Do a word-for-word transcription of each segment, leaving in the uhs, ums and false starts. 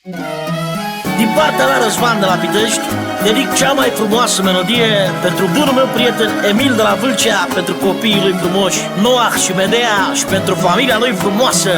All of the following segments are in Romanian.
Din partea mea, Răzvan de la Pitești, dedic cea mai frumoasă melodie pentru bunul meu prieten Emil de la Vâlcea, pentru copiii lui frumoși Noah și Medea și pentru familia lui frumoasă.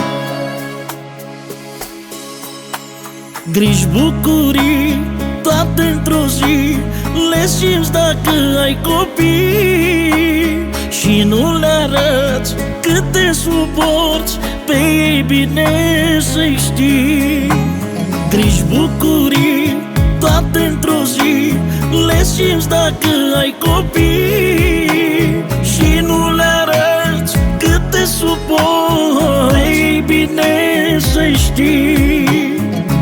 Griji, bucurii, toate într-o zi le simți dacă ai copii și nu le arăți cât te suporți, pe ei bine să-i știi. Griji, bucurii, toate într-o zi le simți dacă ai copii și nu le arăți cât te suporți, pe ei bine să-i știi.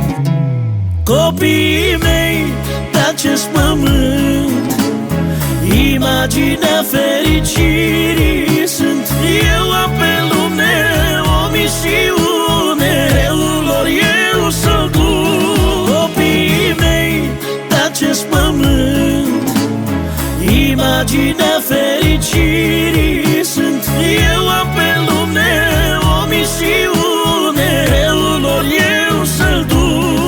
Copiii mei pe acest pământ, imaginea fericirii sunt. Eu am pe lume o misiune, răul lor eu să-l duc. Copiii mei pe acest pământ, imaginea fericirii sunt. Eu am pe lume o misiune, răul lor eu să-l duc.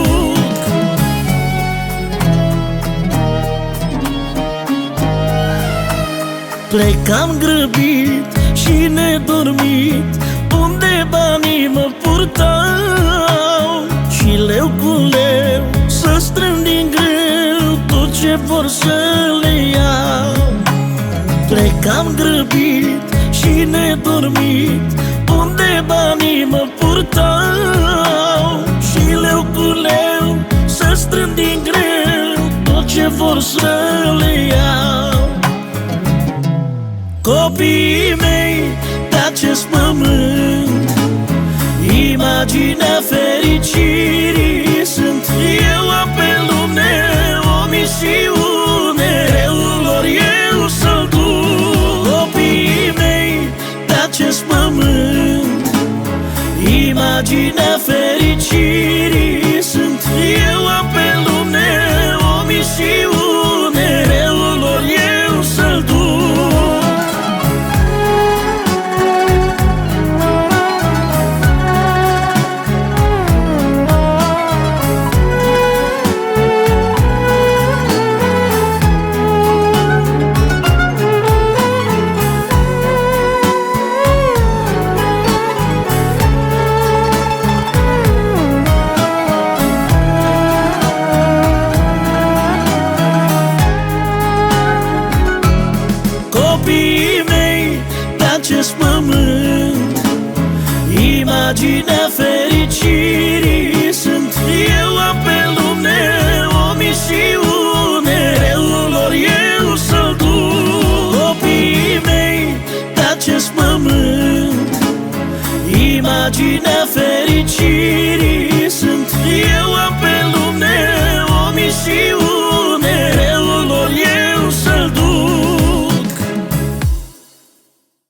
Plecam grăbit și nedormit, unde banii mă purtau, și leu cu leu să strâng din greu tot ce vor să le iau. Plecam grăbit și nedormit, unde banii mă purtau, și leu cu leu să strâng din greu tot ce vor să le iau. Copiii mei pe acest pământ, imaginea fericirii sunt. Eu am pe lume o misiune, răul lor eu să-l duc. Copiii mei pe acest pământ, imaginea fericirii sunt. Eu am pe lume o misiune, răul lor eu să-l duc. Copiii mei pe acest pământ, imaginea fericirii sunt. Eu am pe lume o misiune, răul lor eu să-l duc. Copiii mei pe acest pământ, imaginea fericirii sunt. Eu am pe lume o misiune,